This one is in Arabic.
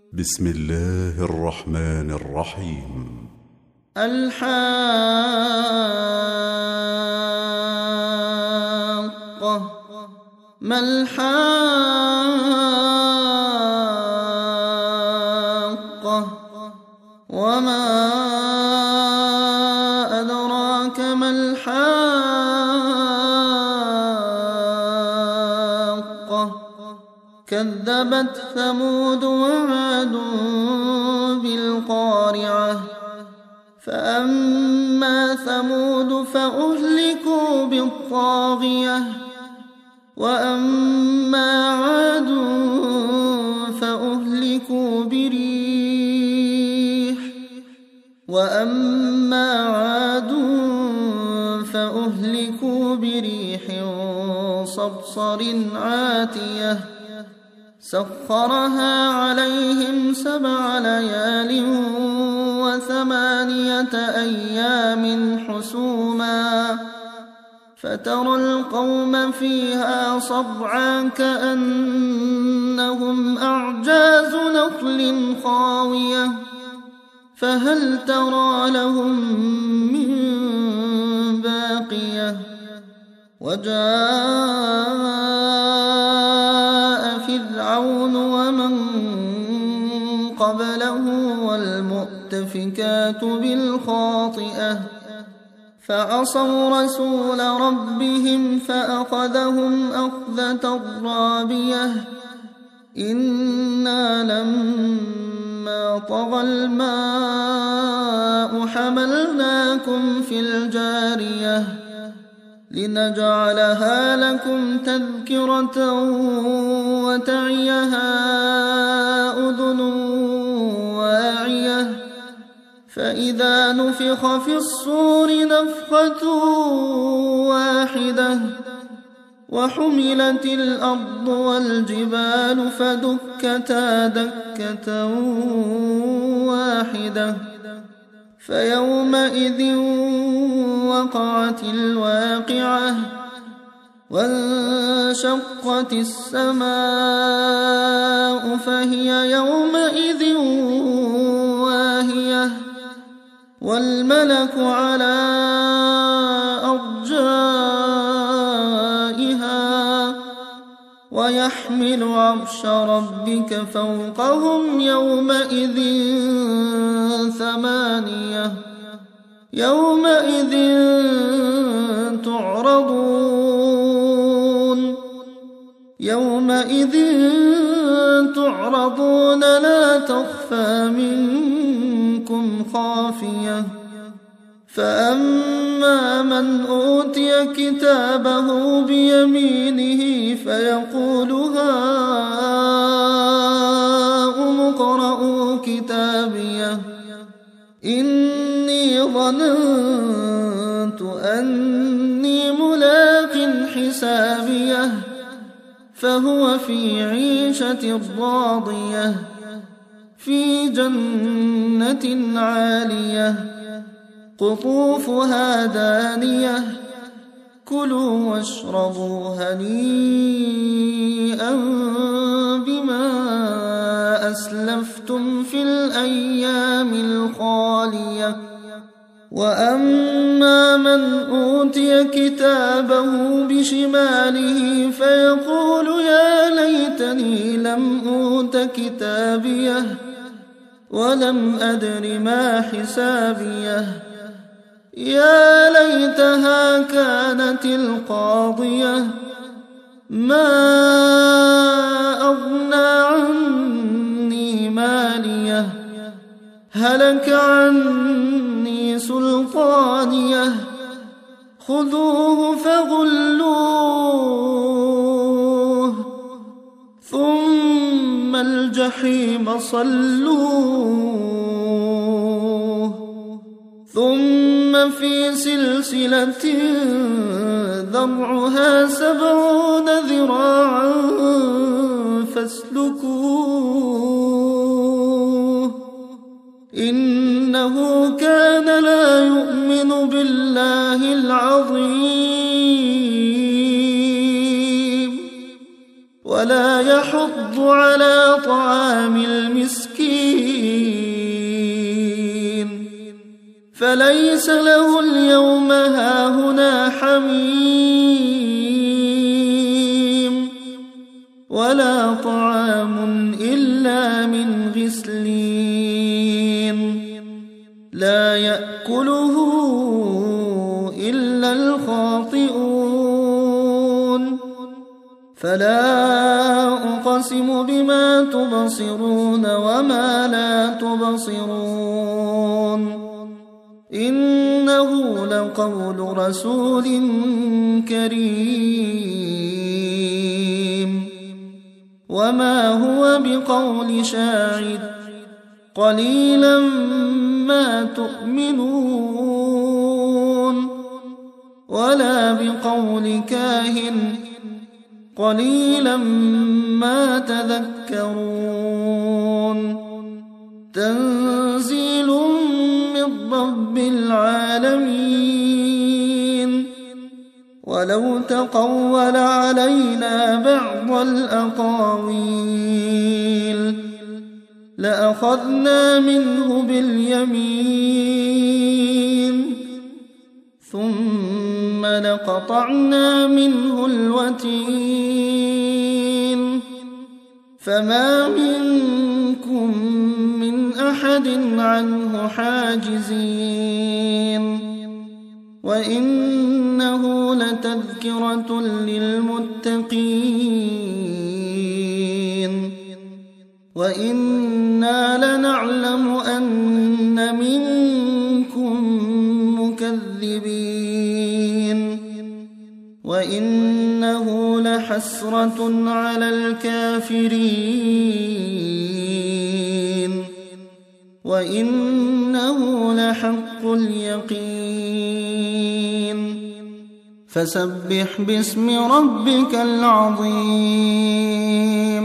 بسم الله الرحمن الرحيم. الحاقة. ما الحاقة وما أدراك ما الحاقة. كذبت ثمود وعاد بالقارعة. فأما ثمود فأهلكوا بالطاغية وأما عاد فأهلكوا بريح صرصر عاتية سخرها عليهم 7 ليال و8 أيام حسوما فترى القوم فيها صرعى كأنهم أعجاز نخل خاوية فهل ترى لهم من باقية. وجاء فرعون ومن قبله والمؤتفكات بالخاطئة فعصوا رسول ربهم فأخذهم أخذة رابية. إنا لما طغى الماء حملناكم في الجارية لنجعلها لكم تذكرة وتعيها أذن واعية. فإذا نفخ في الصور نفخة واحدة وحملت الأرض والجبال فدكتا دكة واحدة فيومئذ وقعت الواقعة وانشقت السماء فهي يومئذ واهية والملك على أرجائها ويحمل عرش ربك فوقهم يومئذ 8. يومئذ تعرضون لا تخفى منكم خافية. فأما من أوتي كتابه بيمينه فيقول هاؤم اقرءوا كتابيه إني ظننت أني ملاق حسابيه فهو في عيشة راضية في جنة عالية قطوفها دانية كلوا واشربوا هنيئا بما أسلفتم في الأيام الخالية. وأما من أوتي كتابه بشماله فيقول يا ليتني لم أوت كتابيه ولم أدر ما حسابيه يا ليتها كانت القاضية ما أغنى عني ماليه هلك عني سلطانيه خذوه فغلوه ثم الجحيم صلوه ثم في سلسلة ذرعها 70 ذراعا فاسلكوه إنه كان لا يؤمن بالله العظيم ولا يحض على طعام المسكين فليس له اليوم هاهنا حميم ولا طعام إلا من غسلين لا يأكله إلا الخاطئون فلا أقسم بما تبصرون وما لا تبصرون إنه لقول رسول كريم وما هو بقول شاعر قليلا ما تؤمنون ولا بقول كاهن قليلا ما تذكرون تنزيل من رب العالمين ولو تقول علينا بعض الأقاويل لأخذنا منه باليمين ثم لقطعنا منه الوتين فما منكم من أحد عنه حاجزين وإنه لتذكرة للمتقين وإنا لنعلم أن منكم مكذبين وإنه لحسرة على الكافرين وإنه لحق اليقين فسبح باسم ربك العظيم